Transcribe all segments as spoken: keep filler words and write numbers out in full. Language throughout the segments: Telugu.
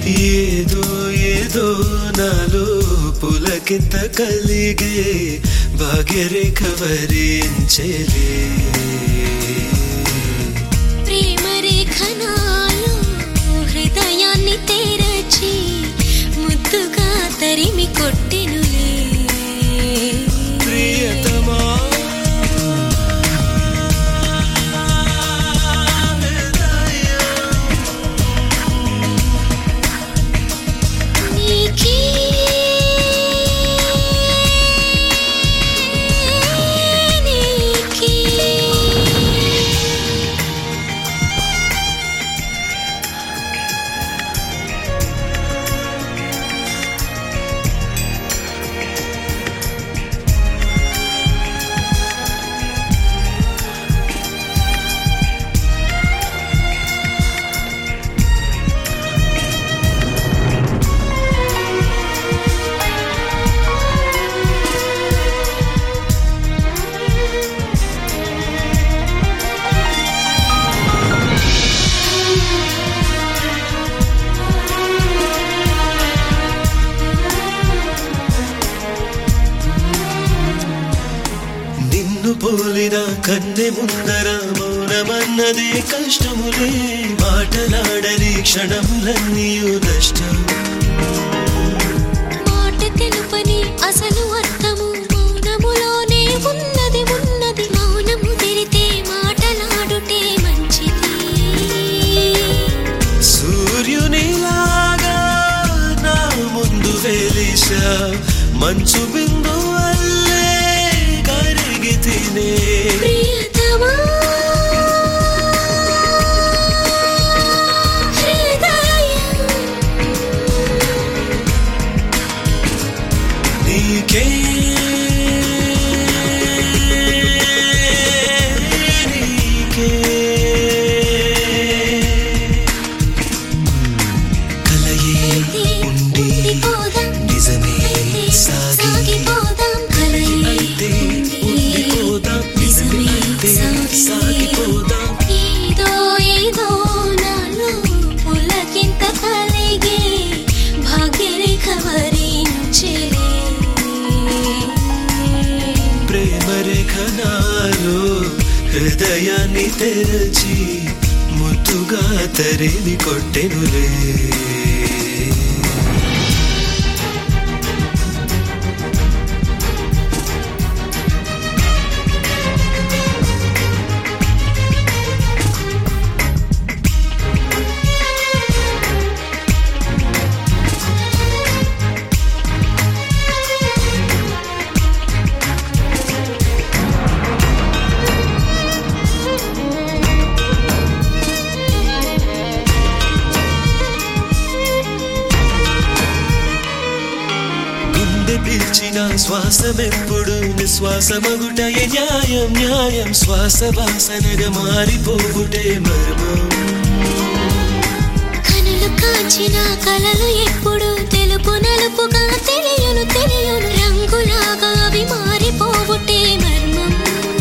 ఏదో ఏదో నాలో పులకింత కలిగే భాగ్యరేఖ వరించెలే ప్రేమ రేఖ నాలో హృదయాన్ని తెరచి ముద్దుగా తరిమి కొట్టెనులే ప్రియతమా పోలిన కన్నె ముందర మౌనమన్నదే కష్టములే మాటలాడని క్షణములన్నీయు నష్టం మాట తెలుపని అసలు అర్థము మౌనములోనే ఉన్నది ఉన్నది మౌనము తెరితే మాటలాడుటే మంచిది సూర్యునిలాగా నా ముందు వెలిసా మంచు బిందు ప్రియతమా హృదయం నీకే నీకే కలయే ఉండి నిజమే సాగిపోదాం కలయే ఏదో ఏదో నాలో పులకింత కలిగే భాగ్యరేఖ వరించెలే ప్రేమ రేఖ నాలో హృదయాన్ని తెరచి ముద్దుగా తరిమి కొట్టెనులే పిలిచిన శ్వాసమెప్పుడు నిశ్వాసమగుటయే న్యాయం న్యాయం శ్వాస వాసనగా మారిపోగుటే మర్మం కనులు కాచిన కలలు ఎప్పుడు తెలుపు నలుపుగా తెలియను తెలియను రంగులాగా అవి మారిపోగుటే మర్మం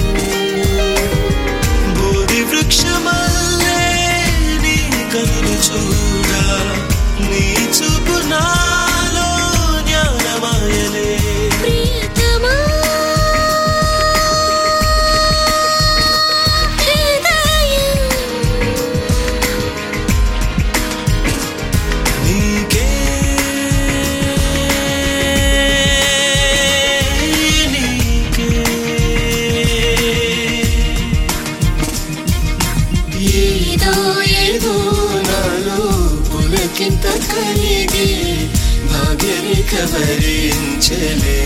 బోధి వృక్షమల్లే నీ కనులు చూడా నీ చూపు నాలో జ్ఞానమాయలే ప్రియతమా హృదయం నీకే నీకే ఏదో ఏదో నాలో పులకింత కలిగే భాగ్యరేఖ వరించెలే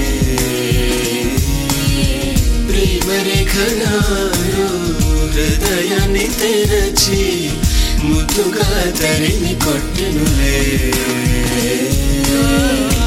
ప్రేమ రేఖ నాలో హృదయాన్ని తెరచి ముద్దుగా తరిమి కొట్టెనులే